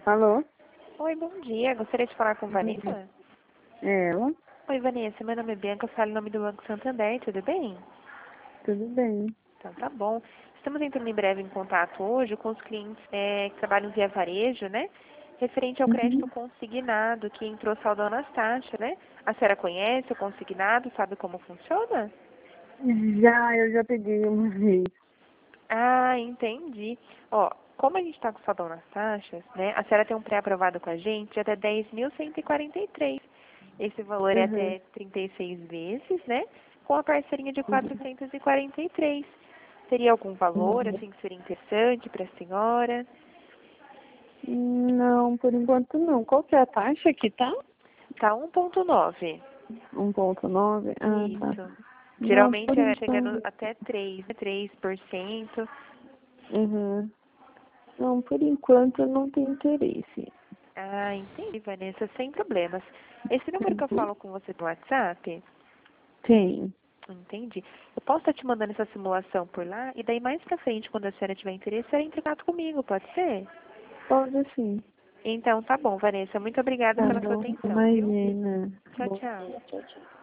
Alô? Oi, bom dia. Gostaria de falar com Vanessa? Ela? Oi, Vanessa. Meu nome é Bianca, falo em nome do Banco Santander, tudo bem? Tudo bem. Então, tá bom. Estamos entrando em breve em contato hoje com os clientes que trabalham via varejo, né? Referente ao crédito Uhum. consignado, que entrou saldando as taxas, né? A senhora conhece o consignado, sabe como funciona? Eu já pedi uma vez. Ah, entendi. Ó, como a gente está com saldão nas taxas, né? A senhora tem um pré-aprovado com a gente de até 10.143. Esse valor é Uhum. até 36 vezes, né? Com a parcelinha de Uhum. 443. Teria algum valor, Uhum. assim, que seria interessante para a senhora? Não, por enquanto não. Qual que é a taxa que tá? Tá 1,9. 1,9? Ah, tá. Isso. Não, por Geralmente é chegando enquanto. até 3, né? 3%. Uhum. Não, por enquanto eu não tenho interesse. Ah, entendi, Vanessa, sem problemas. Esse número que eu Uhum. falo com você no WhatsApp, Tem. entendi. Eu posso estar te mandando essa simulação por lá e daí mais pra frente, quando a senhora tiver interesse, ela entra em contato comigo, pode ser? Pode sim. Então, tá bom, Vanessa. Muito obrigada Tá pela sua bom. atenção, viu? Imagina. Tchau, Bom tchau. dia. Tchau, tchau.